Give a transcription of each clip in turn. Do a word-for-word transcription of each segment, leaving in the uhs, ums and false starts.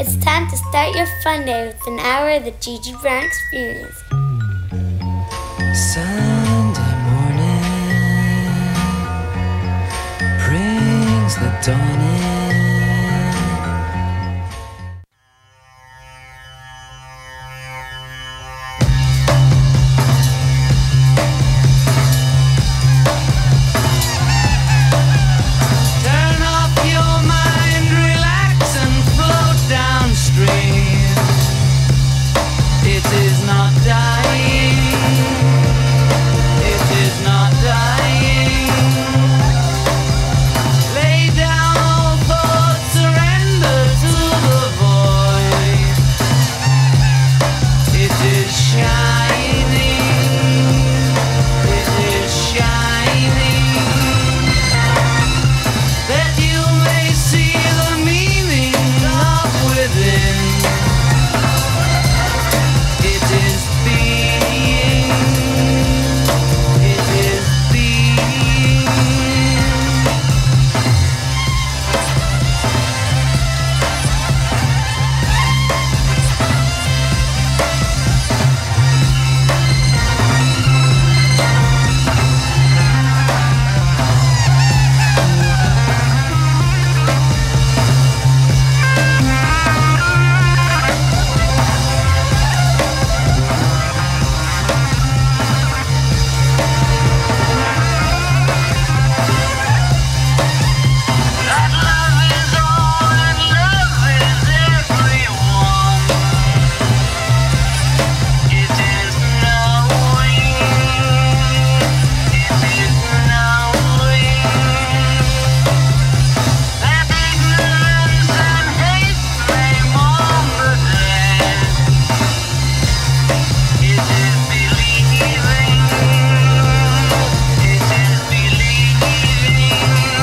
It's time to start your fun day with an hour of the Gigi Brown Experience. Sunday morning brings the dawn in. Turn off your mind, relax and float downstream. It is not dying. It is not dying. Lay down all thoughts, surrender to the void. It is shining. It is shining. That you may see the meaning of within. It is being. It is being. That love is all and love is everyone. It is knowing. It is knowing that ignorance and hate may mourn the dead. It is believing. It is believing.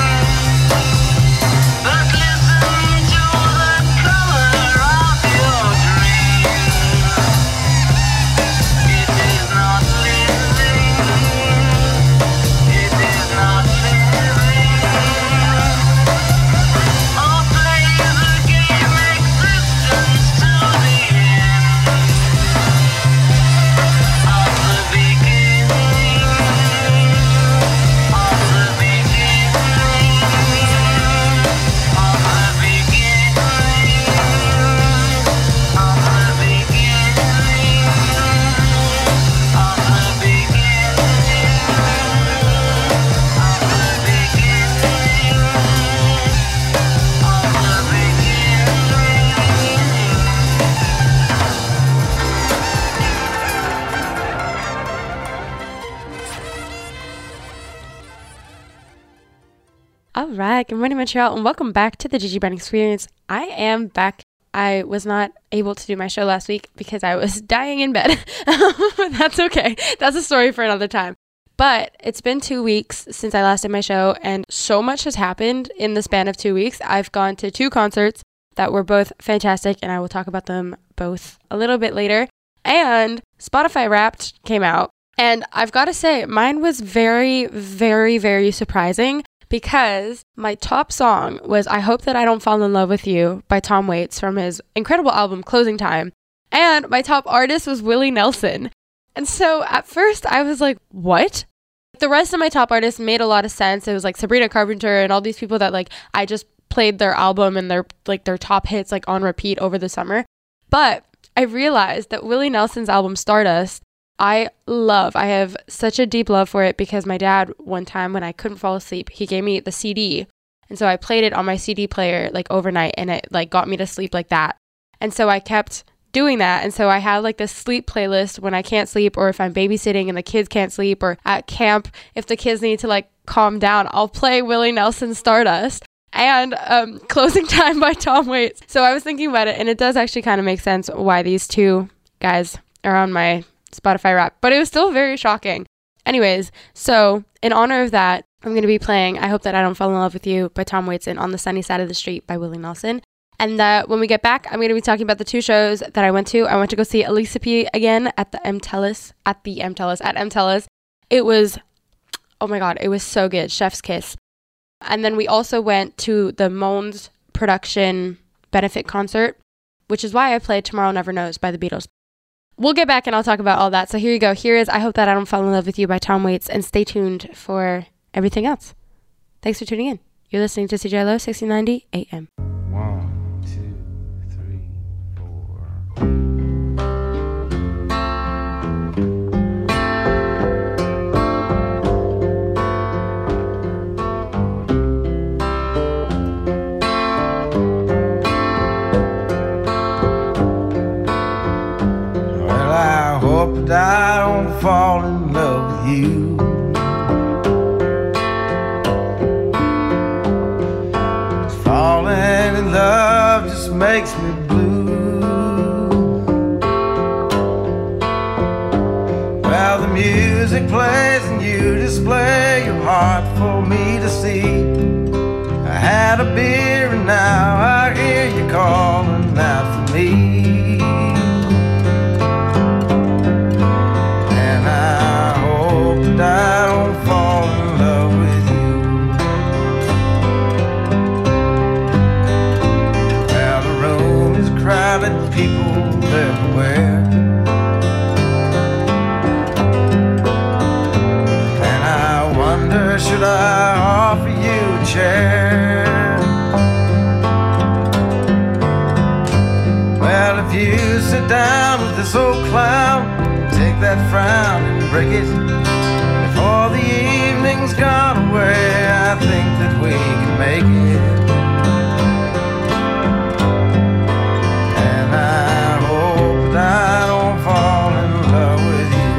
But listen to the color of your dream. It is not living. It is not living. Or play the game existence to the end of the beginning. Of the beginning. Of the beginning, of the beginning, of the beginning, of the beginning, of the All right, good morning, Montreal, and welcome back to the Gigi Brown Experience. I am back. I was not able to do my show last week because I was dying in bed. That's okay. That's a story for another time. But it's been two weeks since I last did my show, and so much has happened in the span of two weeks. I've gone to two concerts that were both fantastic, and I will talk about them both a little bit later. And Spotify Wrapped came out, and I've got to say, mine was very, very, very surprising. Because my top song was I Hope That I Don't Fall in Love with You by Tom Waits from his incredible album Closing Time. And my top artist was Willie Nelson. And so at first I was like, what? The rest of my top artists made a lot of sense. It was like Sabrina Carpenter and all these people that like I just played their album and their like their top hits like on repeat over the summer. But I realized that Willie Nelson's album Stardust I love. I have such a deep love for it because my dad, one time when I couldn't fall asleep, he gave me the C D. And so I played it on my C D player like overnight, and it like got me to sleep like that. And so I kept doing that. And so I have like this sleep playlist when I can't sleep, or if I'm babysitting and the kids can't sleep, or at camp, if the kids need to like calm down, I'll play Willie Nelson Stardust and um, Closing Time by Tom Waits. So I was thinking about it, and it does actually kind of make sense why these two guys are on my Spotify Wrapped, but it was still very shocking. Anyways, so in honor of that, I'm going to be playing I Hope That I Don't Fall in Love with You by Tom Waits and On the Sunny Side of the Street by Willie Nelson. And uh, when we get back, I'm going to be talking about the two shows that I went to. I went to go see Alicia P again at the M-Telus, at the M-Telus, at M-Telus. It was, oh my God, it was so good. Chef's kiss. And then we also went to the Mons production benefit concert which is why I played Tomorrow Never Knows by the Beatles. We'll get back and I'll talk about all that. So here you go. Here is I Hope That I Don't Fall in Love with You by Tom Waits, and stay tuned for everything else. Thanks for tuning in. You're listening to C J L O sixteen ninety A M. One, two, three, four. Well, I hope that I don't fall in love with you. Falling in love just makes me blue. Well, the music plays and you display your heart for me to see. I had a beer and now I hear you calling out for me. And I hope that I don't fall in love with you. Crowded people everywhere, and I wonder, should I offer you a chair? Well, if you sit down with this old clown, take that frown and break it before the evening's gone away, I think that we can make it. I don't fall in love with you.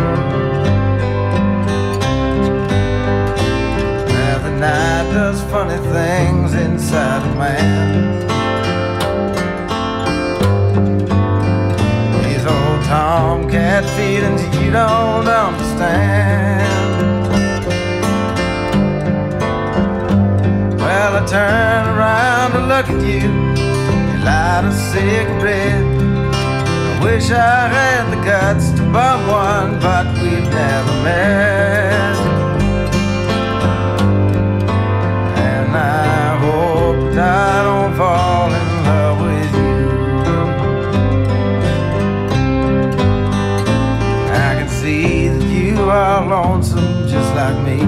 Now the night does funny things inside a man. These old tomcat feelings you don't understand. Well, I turn around to look at you, you light a cigarette. Wish I had the guts to bum one, but we've never met. And I hope that I don't fall in love with you. I can see that you are lonesome just like me.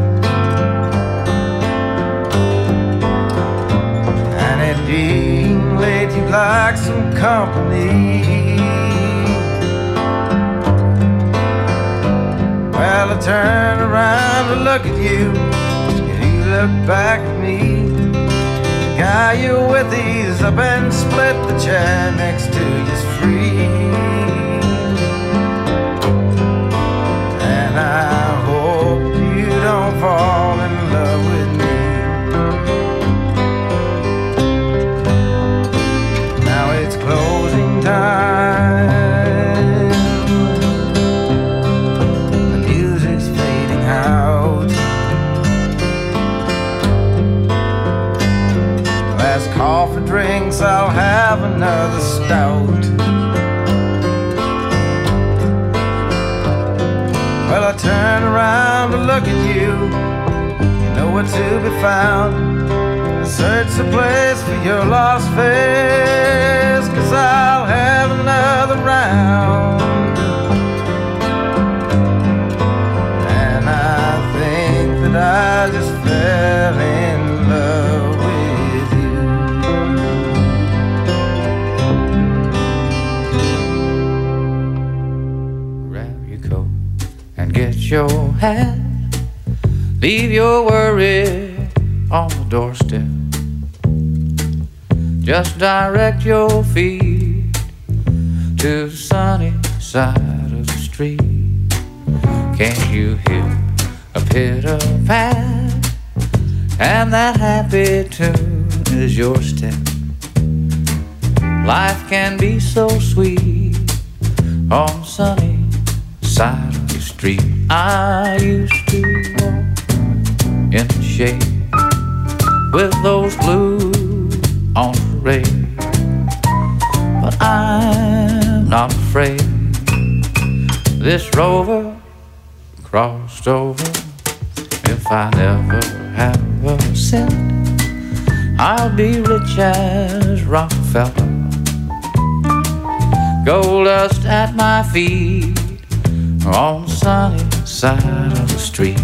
And it being late, you'd like some company. Well, I turn around to look at you, and you look back at me. The guy you're with, he's up and split the chair next to you's free. And I hope you don't fall in love with me. Now it's closing time. Coffee drinks, I'll have another stout. Well, I turn around to look at you, you know where to be found. I search the place for your lost face, 'cause I'll have another round. And I think that I just fell in love with your hat, leave your worry on the doorstep, just direct your feet to the sunny side of the street. Can't you hear a pitter-pat, and that happy tune is your step? Life can be so sweet on the sunny side of the street. I used to walk in the shade with those blues on parade, but I'm not afraid. This rover crossed over. If I never have a cent, I'll be rich as Rockefeller. gold dust at my feet on the sunny side of the street.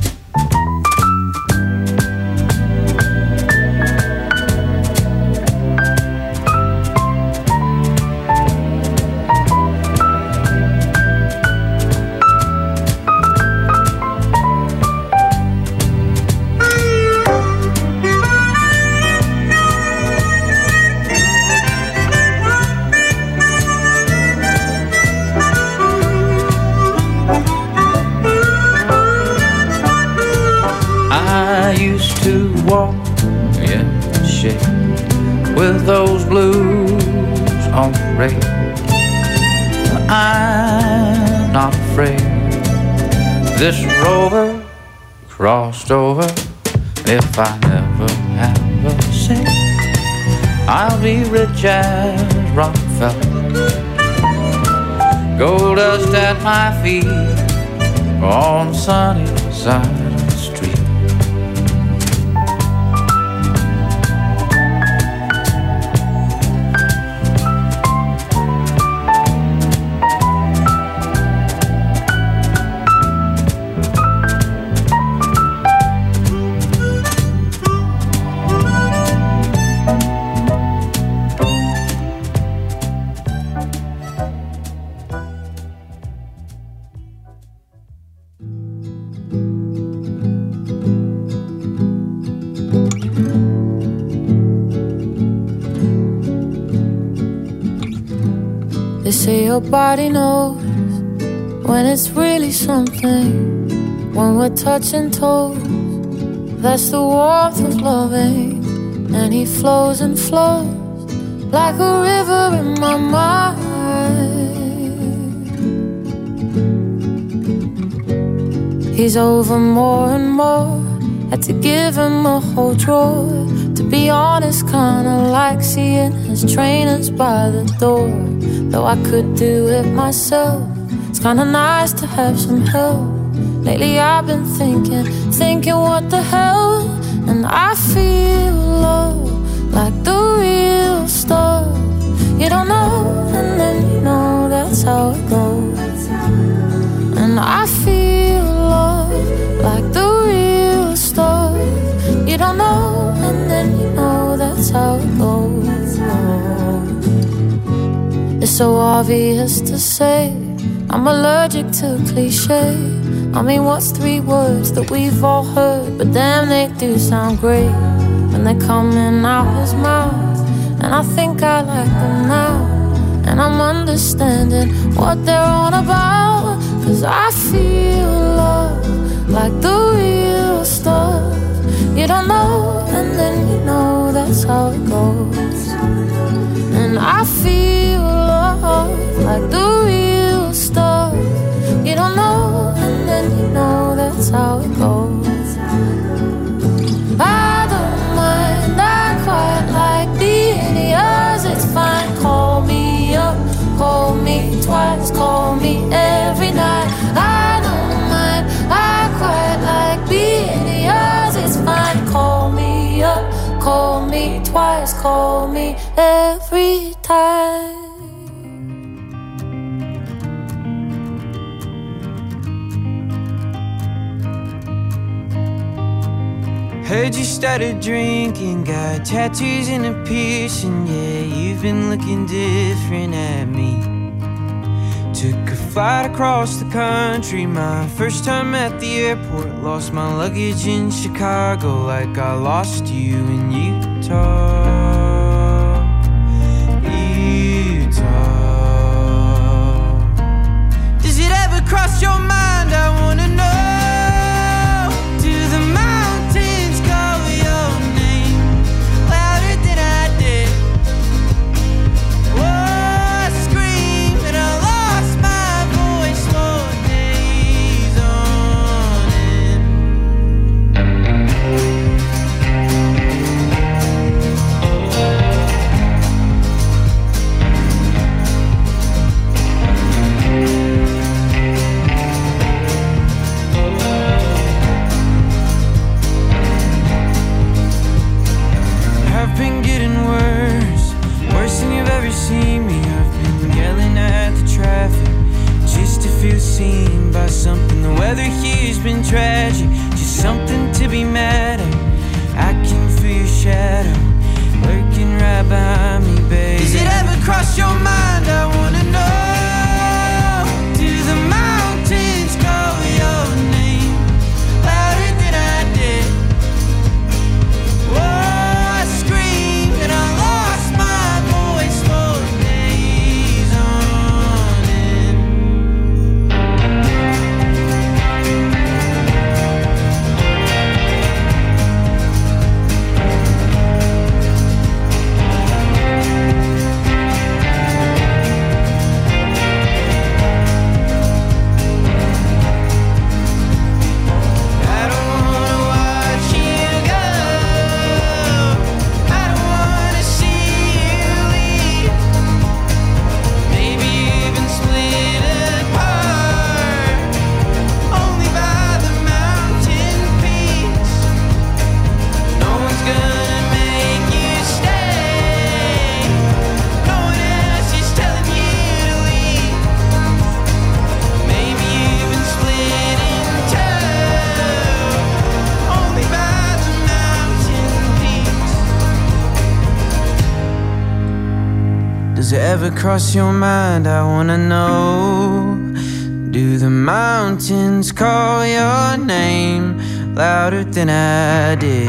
I used to walk in the shade with those blues on parade. I'm not afraid. This rover crossed over. If I never have a cent, I'll be rich as Rockefeller. Gold dust at my feet on the sunny side. They say your body knows when it's really something. When we're touching toes, that's the warmth of loving. And he flows and flows like a river in my mind. He's over more and more. Had to give him a whole drawer. To be honest, kinda like seeing his trainers by the door. Though I could do it myself, it's kinda nice to have some help. Lately I've been thinking, thinking what the hell. And I feel love like the real stuff. You don't know, and then you know that's how it goes. And I feel love like the real stuff. You don't know, and then you know that's how it goes. It's so obvious to say I'm allergic to cliche. I mean, what's three words that we've all heard? But damn, they do sound great when they're coming out his mouth. And I think I like them now. And I'm understanding what they're on about. Cause I feel love like the real stuff. You don't know, and then you know that's how it goes. And I feel love like the real stuff. You don't know, and then you know that's how it goes. I don't mind, I quite like being yours. It's fine, call me up, call me twice, call me every night. I don't mind, I quite like being yours. It's fine, call me up, call me twice, call me every time. Heard you started drinking, got tattoos and a piercing. Yeah, you've been looking different at me. Took a flight across the country, my first time at the airport. Lost my luggage in Chicago like I lost you in Utah. Utah. Does it ever cross your mind? I wanna know. I've been getting worse, worse than you've ever seen me. I've been yelling feel seen by something. The weather here's been tragic, just something to be mad at. I can feel your shadow lurking right behind me, baby. Does it ever cross your mind? I wanna know. Do the mountains call your name louder than I did? Whoa, I screamed and I lost my voice for days on end. Does it ever cross your mind? I wanna know. Do the mountains call your name louder than I did?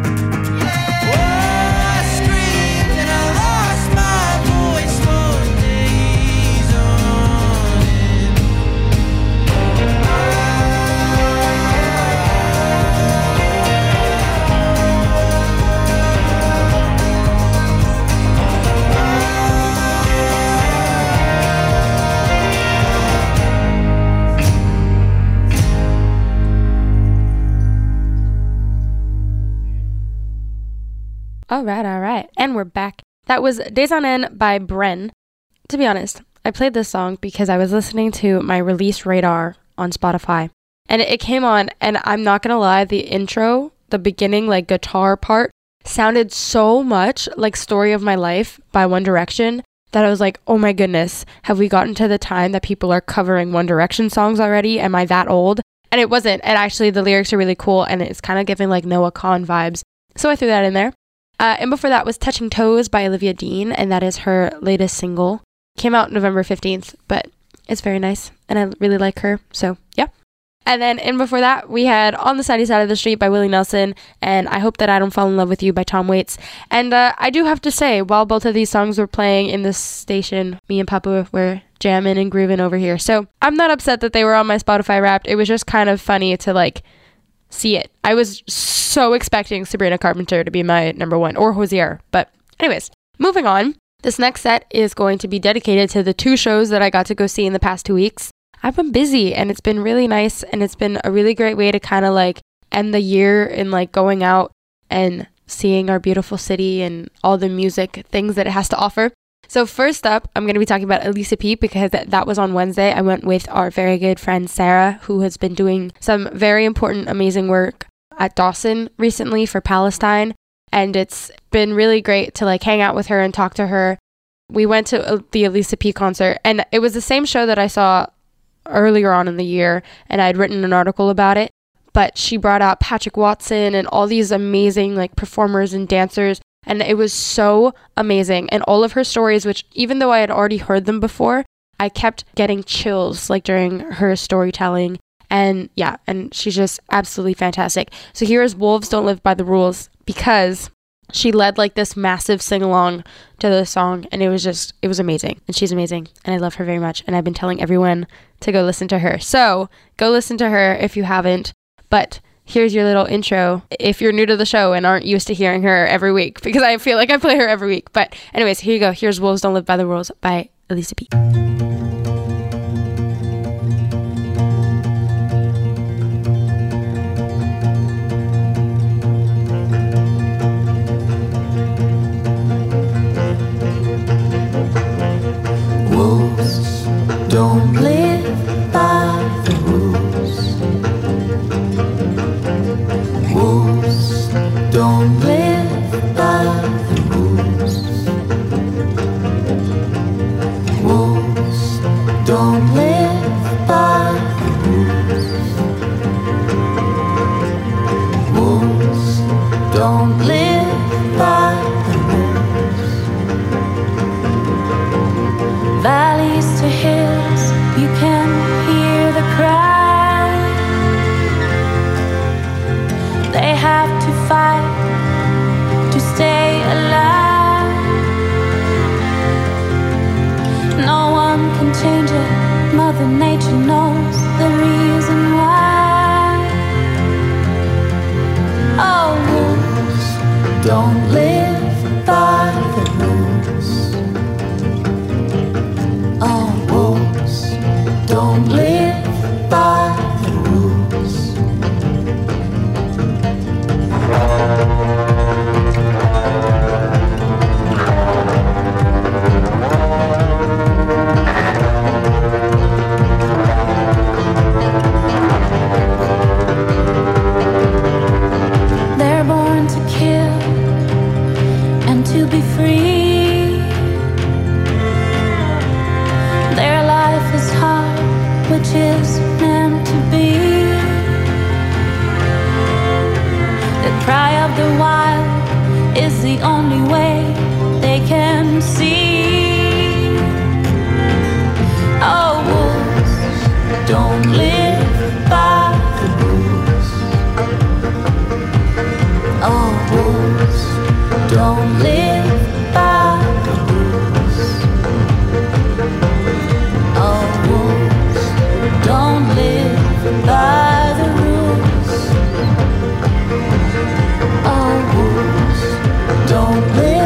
All right, all right. And we're back. That was Days on End by Bren. To be honest, I played this song because I was listening to my release radar on Spotify. And it came on, and I'm not going to lie, the intro, the beginning, like guitar part, sounded so much like Story of My Life by One Direction that I was like, oh my goodness, have we gotten to the time that people are covering One Direction songs already? Am I that old? And it wasn't. And actually, the lyrics are really cool, and it's kind of giving like Noah Kahan vibes. So I threw that in there. Uh, and before that was Touching Toes by Olivia Dean, and that is her latest single. Came out November fifteenth, but it's very nice, and I really like her, so yeah. And then in before that, we had On the Sunny Side of the Street by Willie Nelson, and I Hope That I Don't Fall in Love with You by Tom Waits. And uh, I do have to say, while both of these songs were playing in this station, me and Papa were jamming and grooving over here. So I'm not upset that they were on my Spotify Wrapped. It was just kind of funny to like see it. I was so expecting Sabrina Carpenter to be my number one, or Hozier. But anyways, moving on. This next set is going to be dedicated to the two shows that I got to go see in the past two weeks. I've been busy, and it's been really nice, and it's been a really great way to kind of like end the year in like going out and seeing our beautiful city and all the music things that it has to offer. So first up, I'm going to be talking about Elisa Peep because th- that was on Wednesday. I went with our very good friend Sarah, who has been doing some very important, amazing work at Dawson recently for Palestine. And it's been really great to like hang out with her and talk to her. We went to uh, the Elisa Peep concert, and it was the same show that I saw earlier on in the year, and I'd written an article about it. But she brought out Patrick Watson and all these amazing like performers and dancers. And it was so amazing. And all of her stories, which even though I had already heard them before, I kept getting chills like during her storytelling. And yeah, and she's just absolutely fantastic. So here is Wolves Don't Live by the Rules, because she led like this massive sing-along to the song. And it was just, it was amazing. And she's amazing. And I love her very much. And I've been telling everyone to go listen to her. So go listen to her if you haven't. But here's your little intro if you're new to the show and aren't used to hearing her every week, because I feel like I play her every week. But anyways, here you go. Here's Wolves Don't Live by the Rules by Elisa Peep. Wolves don't live by the rules. Wolves don't live by the rules. Wolves don't live by don't live by the rules. Valleys to hills, you can hear the cry. They have to fight to stay alive. No one can change it, Mother Nature knows the reason why. Oh, wolves don't live by the rules. Oh, wolves don't live by the rules. They're born to kill and to be free. Their life is hard, which is meant to be. The cry of the wild is the only way they can see. Oh, wolves don't live by the rules. Oh, wolves don't live by the rules. Oh, wolves don't live by the rules. Oh, wolves don't live.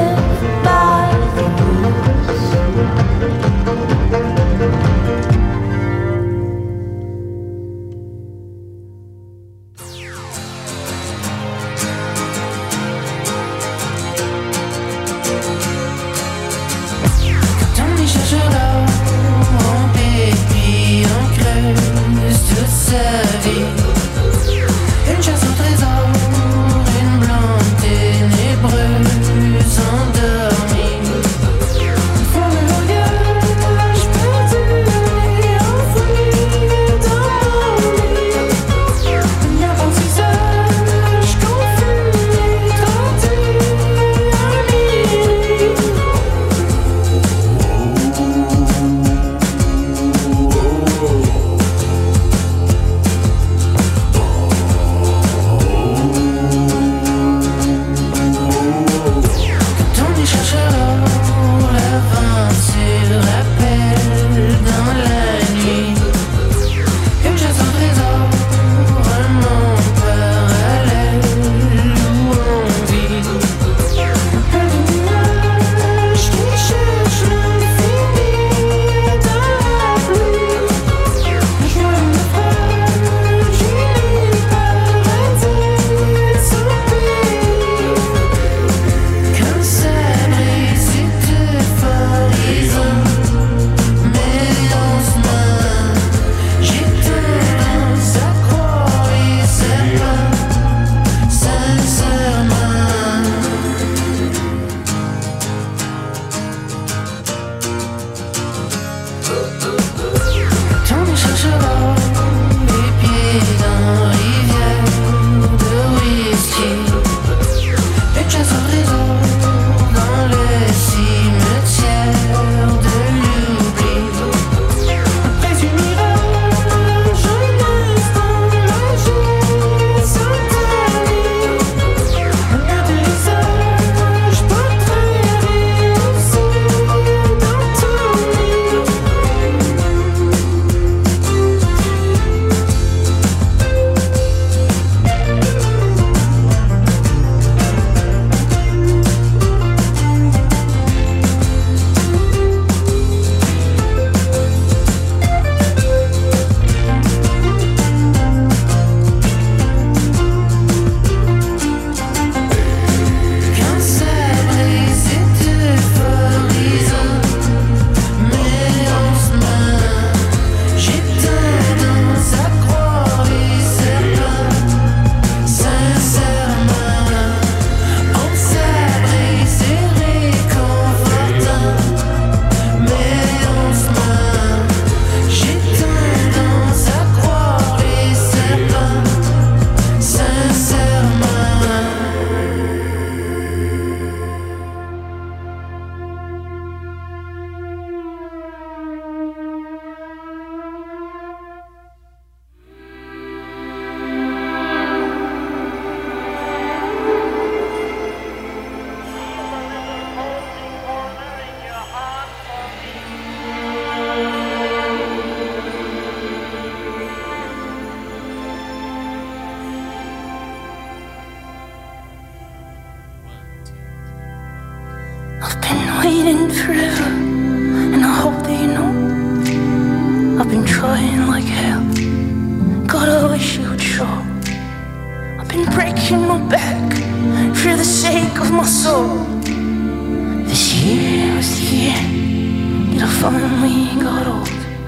waiting forever, and I hope that you know I've been trying like hell. God, I wish you would show. I've been breaking my back for the sake of my soul. This year was the year that I finally got old.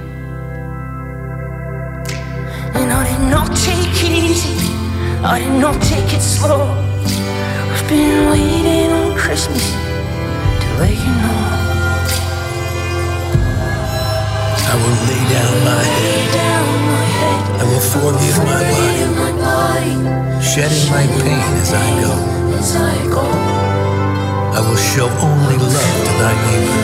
And I did not take it easy, I did not take it slow. I've been waiting on Christmas to let you know. I will lay down my head, I will forgive my body, shedding my pain as I go. I will show only love to thy neighbor.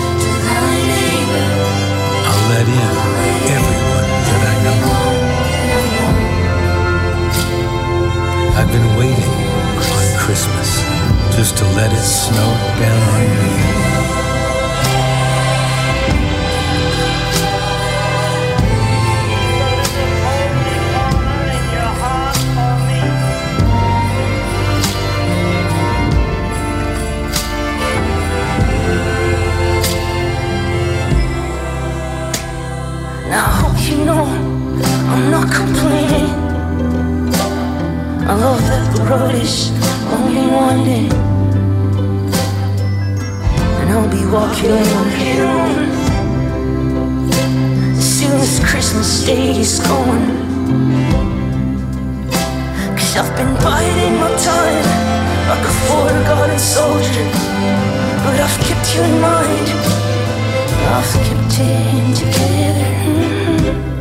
I'll let in everyone that I know. I've been waiting on Christmas just to let it snow down on me. Now I hope you know I'm not complaining. I love that the road is only one day, and I'll be walking alone as soon as Christmas Day is gone. Cause I've been biding my time like a forgotten soldier, but I've kept you in mind, I've kept it together. Mm-hmm.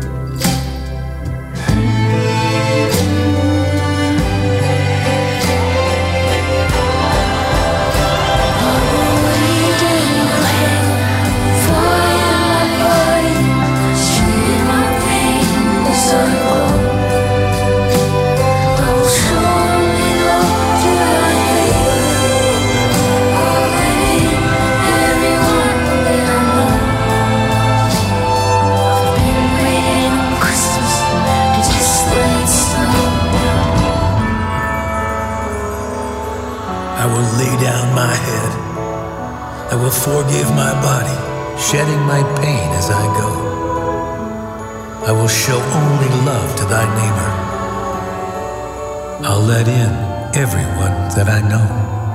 I will forgive my body, shedding my pain as I go. I will show only love to thy neighbor. I'll let in everyone that I know.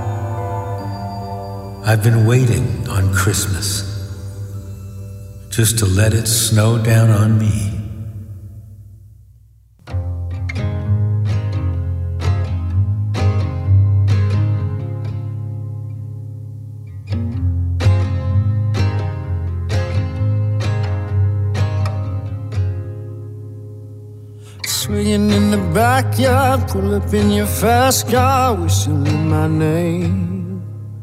I've been waiting on Christmas just to let it snow down on me. Swinging in the backyard, pull up in your fast car, whistling my name.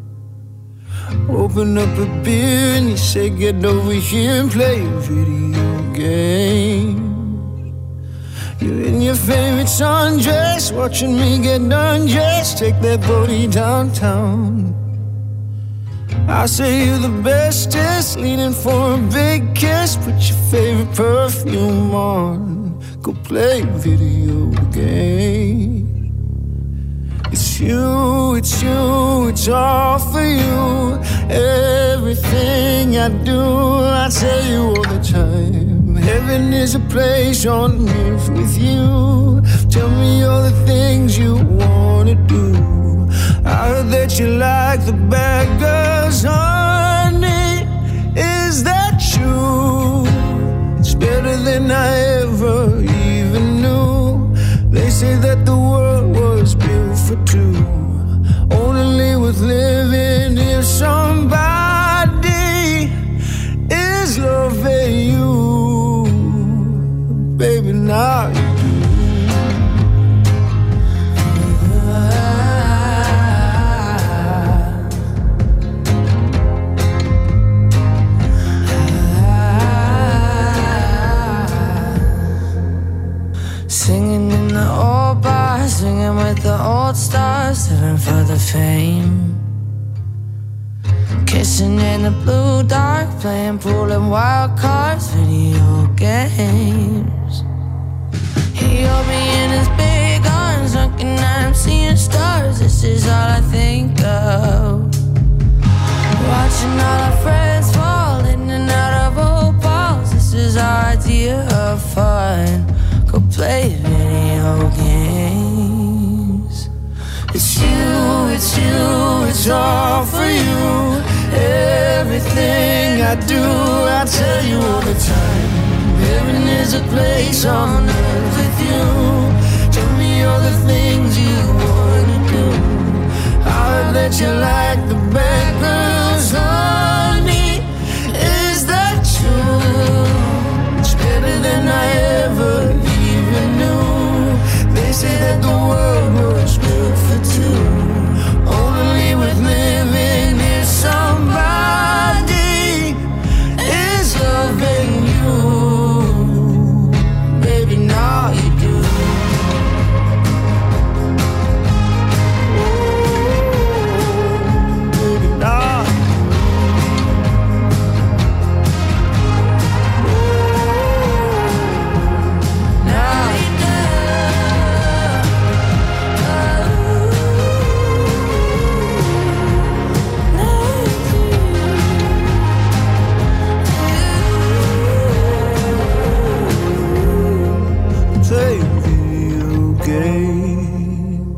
Open up a beer and you say get over here and play a video game. You're in your favorite sundress, watching me get undressed, take that booty downtown. I say you're the bestest, leaning for a big kiss, put your favorite perfume on, go play video game. It's you, it's you, it's all for you. Everything I do, I tell you all the time. Heaven is a place on earth with you. Tell me all the things you wanna do. I heard that you like the bad girls, honey. Is that true? It's better than I ever even knew. They say that the world was built for two, only with living if somebody is loving you. Baby, now you do. Singing in the old bar, singing with the old stars, living for the fame. Kissing in the blue dark, playing pool and wild cards, video games. He held me in his big arms, looking at him, seeing stars. This is all I think of. Watch it's all for you. Everything I do, I tell you all the time. Heaven is a place on earth with you. Tell me all the things you wanna do. I'll let you like the bad girls on me. Is that true? It's better than I ever even knew. They say that the world was built for two. Only with living if somebody is loving you. Baby, now you do. Baby, now now you do. Play video game.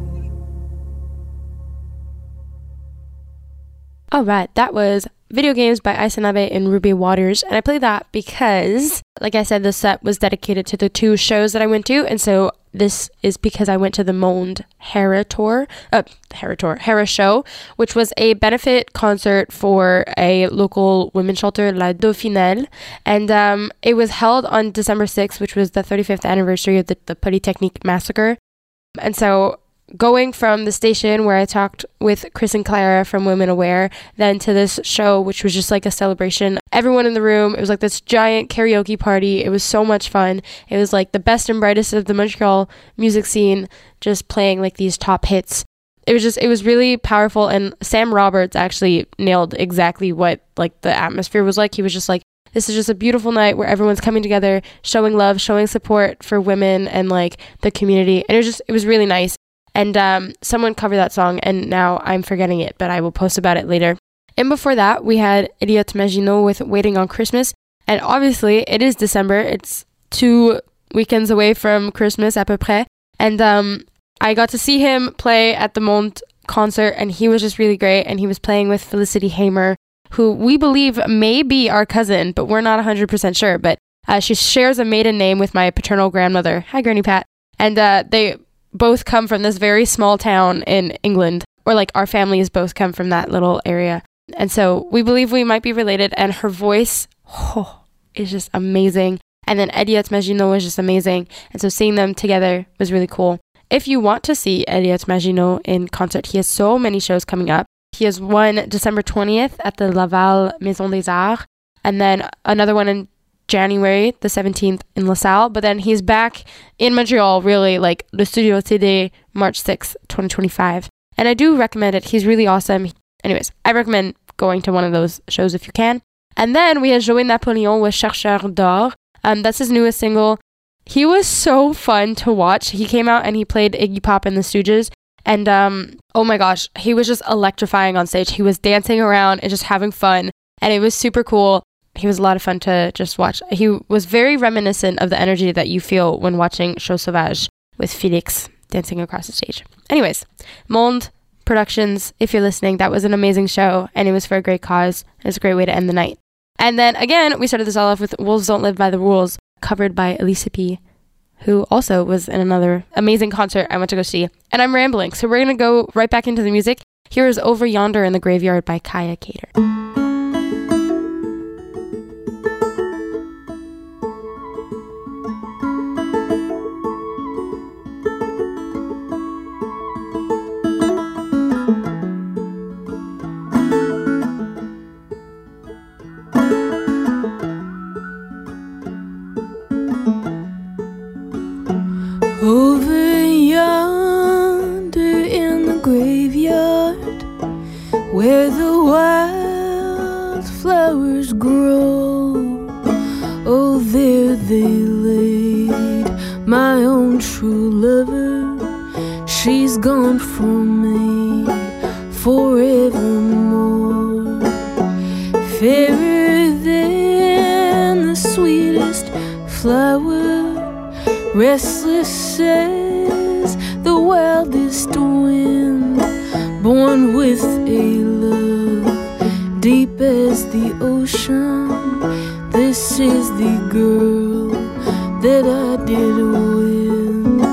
All right, that was Video Games by Aysenabe and Ruby Waters. And I played that because, like I said, the set was dedicated to the two shows that I went to. And so this is because I went to the Monde Hera tour, uh, Hera tour, Hera show, which was a benefit concert for a local women's shelter, La Dauphinelle. And um, it was held on December sixth, which was the thirty-fifth anniversary of the, the Polytechnique massacre. And so going from the station where I talked with Chris and Clara from Women Aware, then to this show, which was just like a celebration. Everyone in the room, it was like this giant karaoke party. It was so much fun. It was like the best and brightest of the Montreal music scene, just playing like these top hits. It was just, it was really powerful. And Sam Roberts actually nailed exactly what like the atmosphere was like. He was just like, this is just a beautiful night where everyone's coming together, showing love, showing support for women and like the community. And it was just, it was really nice. And um, someone covered that song, and now I'm forgetting it, but I will post about it later. And before that, we had Elliot Maginot with Waiting on Christmas. And obviously, it is December. It's two weekends away from Christmas, à peu près. And um, I got to see him play at the Monde concert, and he was just really great. And he was playing with Felicity Hamer, who we believe may be our cousin, but we're not one hundred percent sure. But uh, she shares a maiden name with my paternal grandmother. Hi, Granny Pat. And uh, they both come from this very small town in England, or like our families both come from that little area. And so we believe we might be related, and her voice oh, is just amazing. And then Elliot Maginot was just amazing. And so seeing them together was really cool. If you want to see Elliot Maginot in concert, he has so many shows coming up. He has one December twentieth at the Laval Maison des Arts, and then another one in January the seventeenth in LaSalle, but then he's back in Montreal, really, like Le Studio T D, March sixth, twenty twenty-five. And I do recommend it. He's really awesome. Anyways, I recommend going to one of those shows if you can. And then we had Joey Napoleon with Chercheur d'Or. Um, that's his newest single. He was so fun to watch. He came out and he played Iggy Pop and the Stooges. And um, oh my gosh, he was just electrifying on stage. He was dancing around and just having fun. And it was super cool. He was a lot of fun to just watch. He was very reminiscent of the energy that you feel when watching Chose Sauvage with Felix dancing across the stage. Anyways, Monde Productions, if you're listening, that was an amazing show, and it was for a great cause. It was a great way to end the night. And then again, we started this all off with Wolves Don't Live by the Rules, covered by Elisa P, who also was in another amazing concert I went to go see. And I'm rambling, so we're going to go right back into the music. Here is Over Yonder in the Graveyard by Kaya Cater. Over yonder in the graveyard, where the wildflowers grow, oh, there they laid my own true lover. She's gone from me forevermore. Fairer than the sweetest flower, restless as the wildest wind, born with a love deep as the ocean. This is the girl that I did win.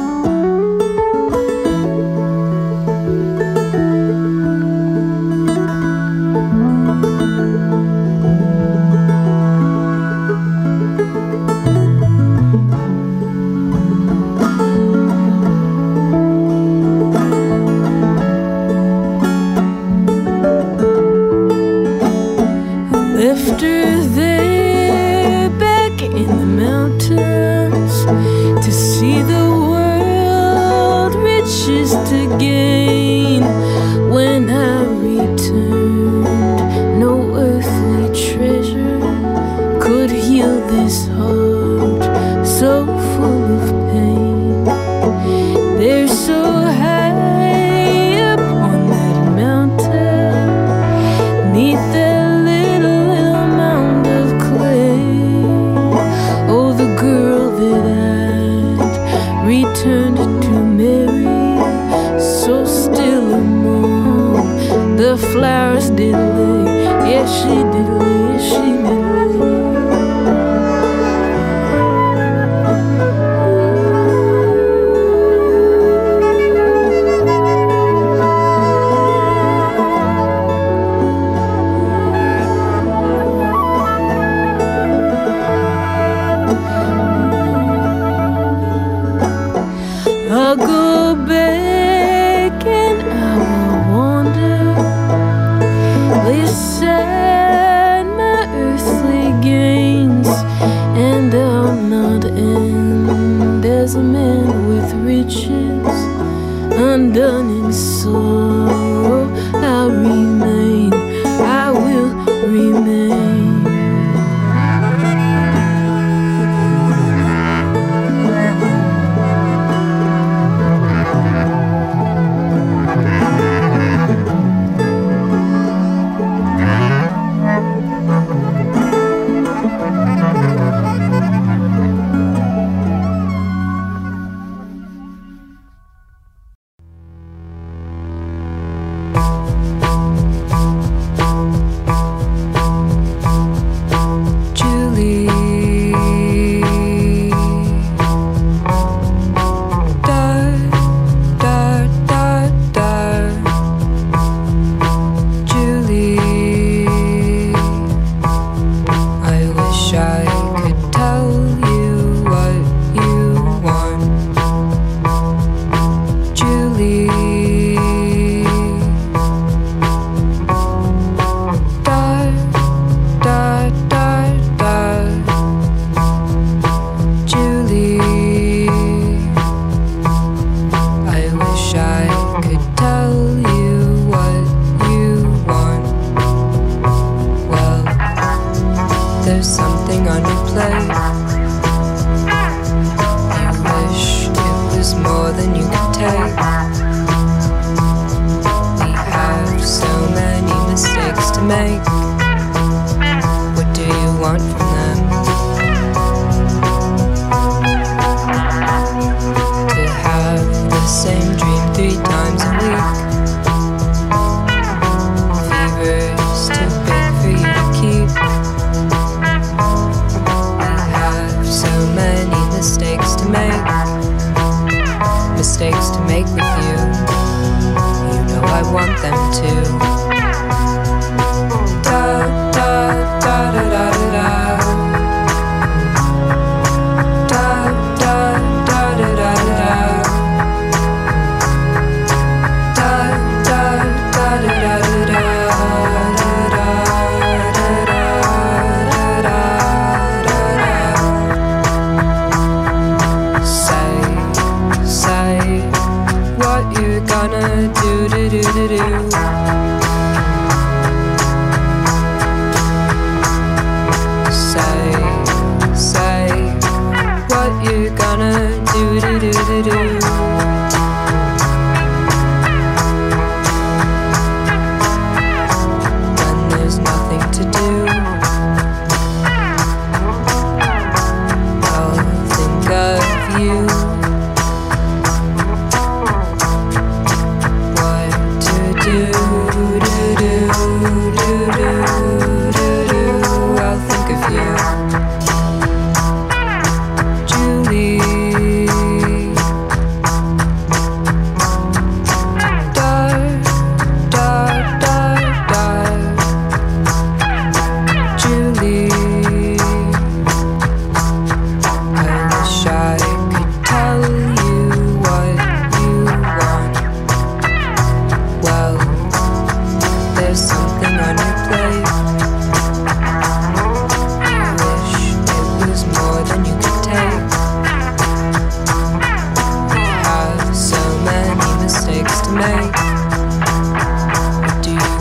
Left her there back in the mountains to see the world, riches to gain. When I returned, no earthly treasure could heal this heart so full of pain. They're so high up on that mountain, neath the returned to Mary, so still among the flowers did lay. Yes, she did lay, yes, she did lay. I'll go back and I will wander, lay aside my earthly gains, and I'll not end as a man with riches, undone in sorrow. I'll remain, I will remain.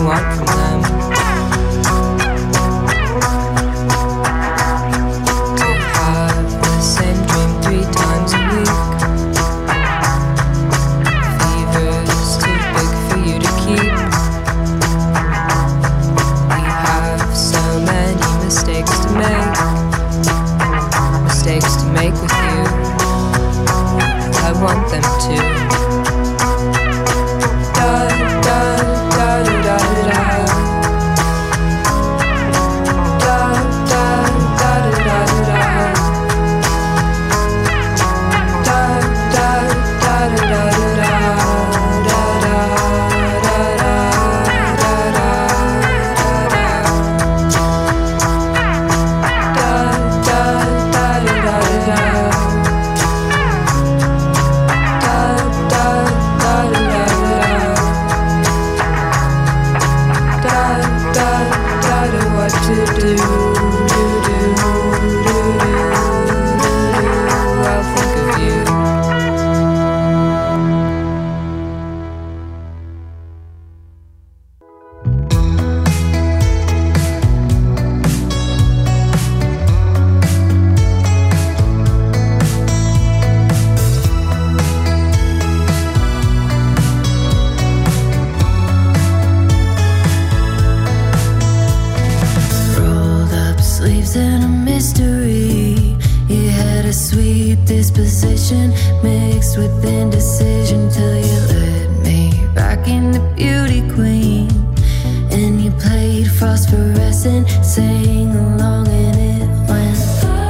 want from them. To have the same dream three times a week. Fever's too big for you to keep. We have so many mistakes to make. Mistakes to make with you. I want them to. Da da da da da da. Da da da da da da. Da da da da da da. Da da da da da da. Da da da da da da. What to do, do, do, do, do, I'll think of you. In a mystery, you had a sweet disposition mixed with indecision till you led me back into beauty queen, and you played phosphorescent, sang along and it went.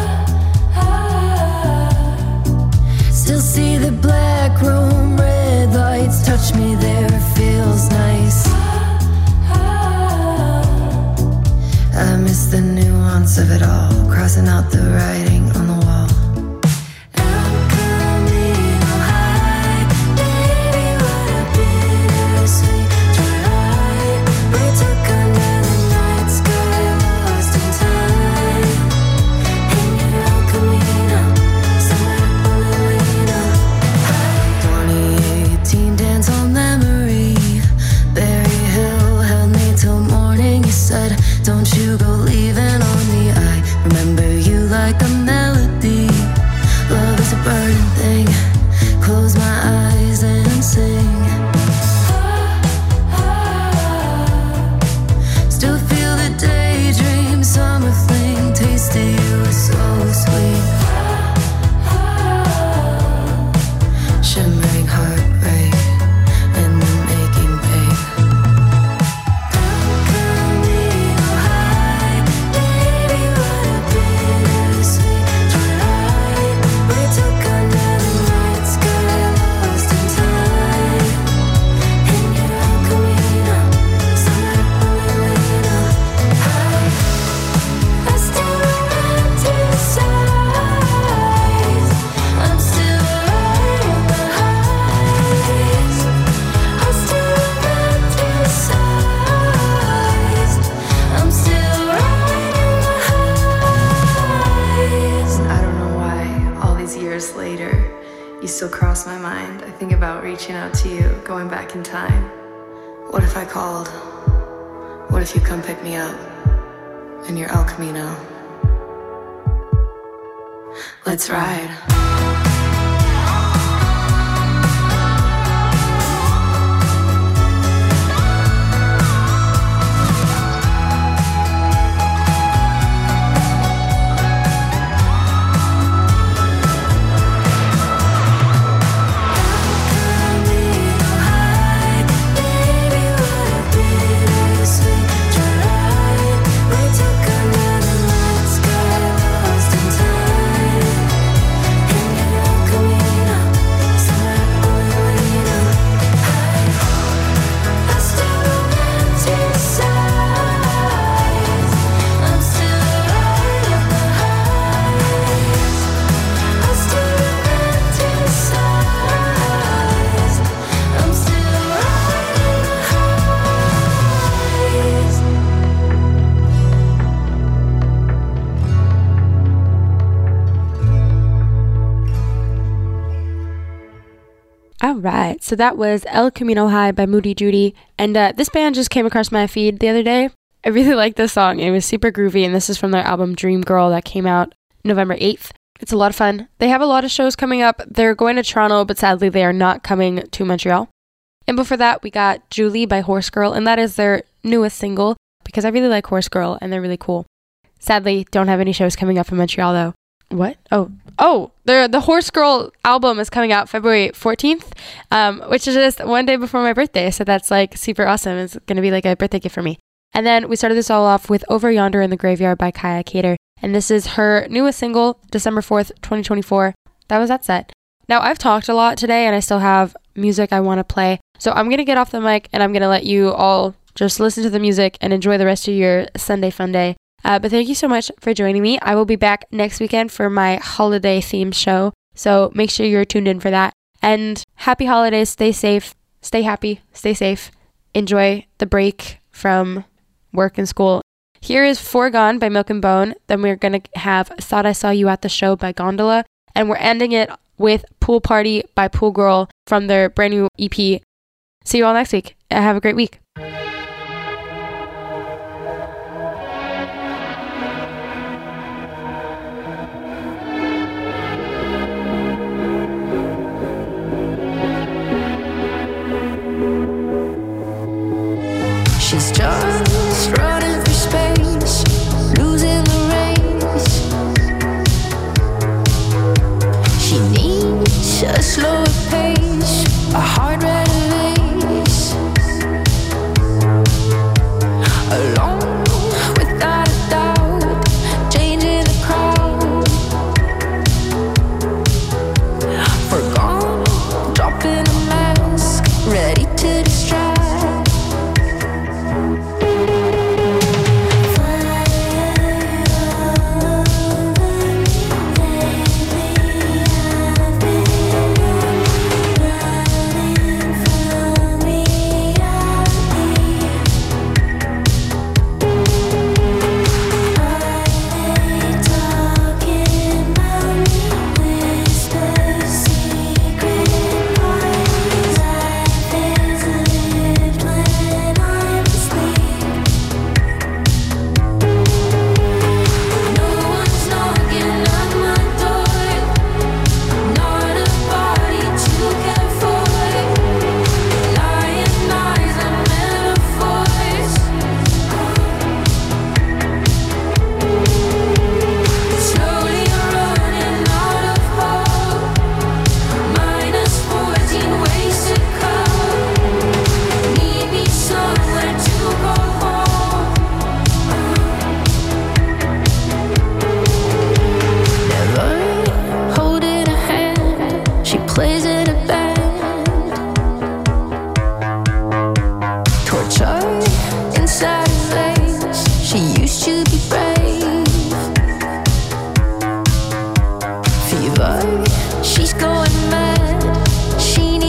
Still see the black room, red lights touch me there, it feels nice. I miss the nuance of it all, crossing out the writing on the wall. I'm coming high, baby, what a bittersweet ride. We took under the night sky, lost in time. And you're El Camino, somewhere on the way now. twenty eighteen dance on memory. Berry Hill held me till morning. You said, don't you go leaving on me. I remember you like a melody. Love is a burning thing. Close my eyes and sing. Still feel the daydream summer fling. Taste of you is so sweet. Shimmering heartbreak and the making pain. Still cross my mind. I think about reaching out to you, going back in time. What if I called? What if you come pick me up and you're El Camino? Let's ride. Took another night sky, lost in time. right, so that was El Camino High by Moody Judy, and uh, this band just came across my feed the other day. I really like this song. It was super groovy, and this is from their album Dream Girl that came out November eighth. It's a lot of fun. They have a lot of shows coming up. They're going to Toronto, but sadly they are not coming to Montreal. And before that, we got Julie by Horse Girl, and that is their newest single, because I really like Horse Girl, and they're really cool. Sadly, don't have any shows coming up in Montreal, though. What? Oh, oh, the the Horse Girl album is coming out February fourteenth, um, which is just one day before my birthday, so that's like super awesome. It's going to be like a birthday gift for me. And then we started this all off with Over Yonder in the Graveyard by Kaya Cater, and this is her newest single, December fourth, twenty twenty-four. That was that set. Now, I've talked a lot today, and I still have music I want to play, so I'm going to get off the mic, and I'm going to let you all just listen to the music and enjoy the rest of your Sunday fun day. Uh, but thank you so much for joining me. I will be back next weekend for my holiday themed show, so make sure you're tuned in for that. And happy holidays. Stay safe. Stay happy. Stay safe. Enjoy the break from work and school. Here is Foregone by Milk and Bone. Then we're going to have Thought I Saw You at the Show by Gondola. And we're ending it with Pool Party by Pool Girl from their brand new E P. See you all next week. Have a great week. She's just running for space, losing the race. She needs a slower pace, a hard red lace. Alone, without a doubt, changing the crowd. Forgone, dropping a mask, ready to distract.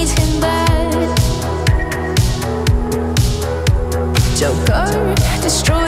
Joker, destroy